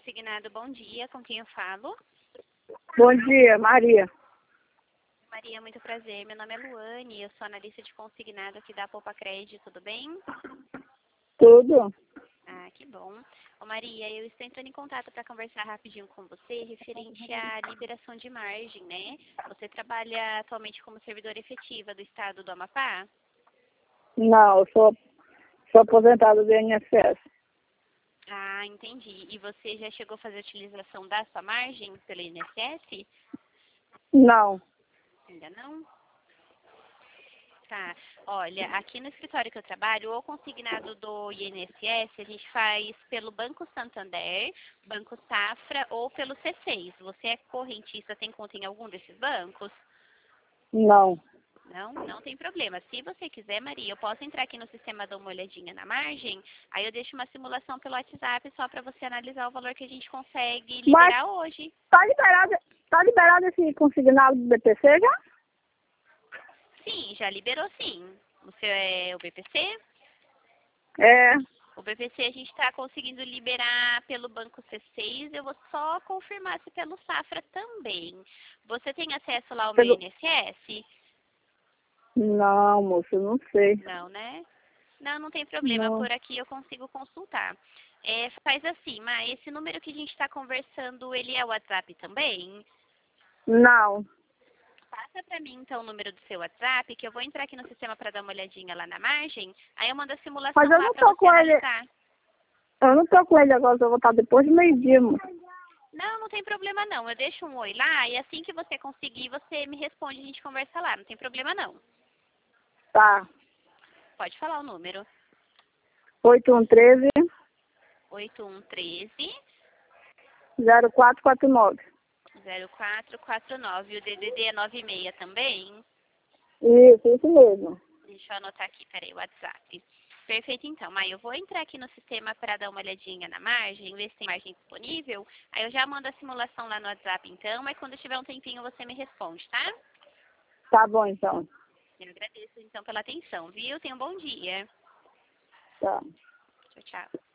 Consignado, bom dia. Com quem eu falo? Bom dia, Maria. Maria, muito prazer. Meu nome é Luane, eu sou analista de consignado aqui da Poupa Crédito, tudo bem? Tudo? Ah, que bom. Ô Maria, eu estou entrando em contato para conversar rapidinho com você referente à liberação de margem, né? Você trabalha atualmente como servidora efetiva do estado do Amapá? Não, eu sou aposentada do INSS. Ah, entendi. E você já chegou a fazer a utilização da sua margem pelo INSS? Não. Ainda não? Tá. Olha, aqui no escritório que eu trabalho, o consignado do INSS, a gente faz pelo Banco Santander, Banco Safra ou pelo C6. Você é correntista, tem conta em algum desses bancos? Não. Não, não tem problema. Se você quiser, Maria, eu posso entrar aqui no sistema, dar uma olhadinha na margem, aí eu deixo uma simulação pelo WhatsApp só para você analisar o valor que a gente consegue Mas liberar hoje. tá liberado esse consignado do BPC já? Sim, já liberou sim. O seu é o BPC? É. O BPC a gente está conseguindo liberar pelo Banco C6, eu vou só confirmar se pelo Safra também. Você tem acesso lá ao meu Pelo... INSS? Não, moço, eu não sei. Não, né? Não, não tem problema, Não. por aqui eu consigo consultar. Faz assim, mas esse número que a gente está conversando, ele é o WhatsApp também? Não. Passa para mim então o número do seu WhatsApp, que eu vou entrar aqui no sistema para dar uma olhadinha lá na margem, aí eu mando a Mas simulação eu lá não para tô você com ele. analisar. Eu não tô com ele agora, eu vou estar depois do meio-dia, moço. Não, não tem problema não. Eu deixo um oi lá e assim que você conseguir, você me responde, a gente conversa lá. Não tem problema não. Tá. Pode falar o número. 8113 8113 0449. 0449. O DDD é 96 também? Isso mesmo. Deixa eu anotar aqui, peraí, o WhatsApp. Perfeito, então. Aí eu vou entrar aqui no sistema para dar uma olhadinha na margem, ver se tem margem disponível. Aí eu já mando a simulação lá no WhatsApp, então. Mas quando tiver um tempinho, você me responde, tá? Tá bom, então. Eu agradeço, então, pela atenção, viu? Tenha um bom dia. Tá. Tchau, tchau.